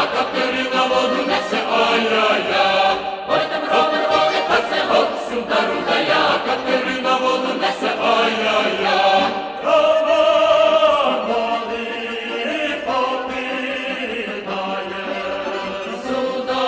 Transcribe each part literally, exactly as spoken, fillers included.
Катерина воду несе, ай-яй-яй. Ой, там ровер воли пасе, от сюда рудая. Катерина воду несе, ай-яй-яй. Роман воли попитає, сюда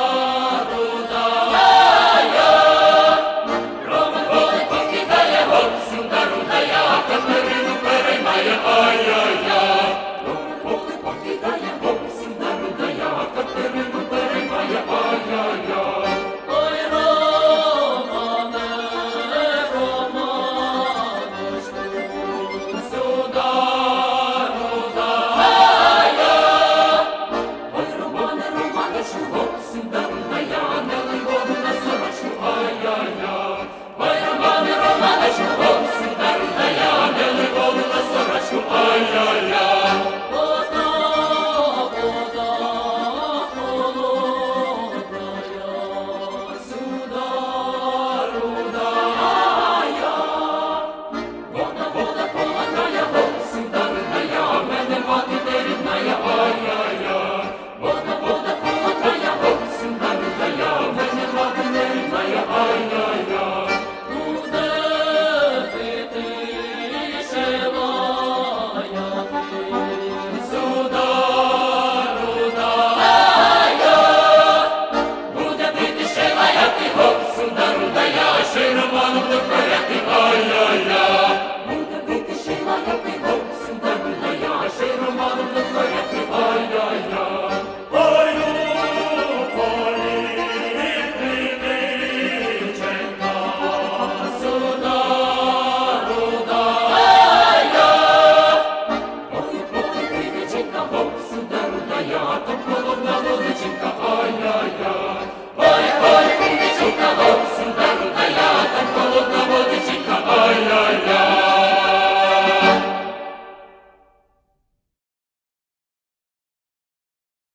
рудая. Роман воли покидає, от сюда рудая. Катерину переймає, ай-яй-яй. Роман воли покидає, от сюда рудая. Катерину переймає, ай-яй-яй. Ой, Романе, Романочку, сюда рудая. Ой, Романе, Романочку, от сюда рудая. Не лий воду на сорочку, ай-яй-яй. Ой, Романе, Романочку, от сюда рудая. Не лий воду на сорочку, ай-яй-яй. Вода, вода холодная, сюда рудая. Вода, вода холодная, от сюда рудая. Мене мати не рідная, ай-яй-яй. Вода, вода холодная, от сюда рудая. Мене мати не рідная, ай-яй-яй. Буде пити шелая, сюда рудая. Буде пити шелаяти, от сюда рудая. Ще й Романом не впоряти, ай-яй-яй. Буде пити шелаяти, от сюда рудая. Ще й Романом не впоряти, ай-яй-яй. Ой, полі Хмельниченка, сюда рудая. Ой, полі Хмельниченка, от сюда рудая. Там холодна водиченька, ай-яй-яй. Ой, полі Хмельниченка, от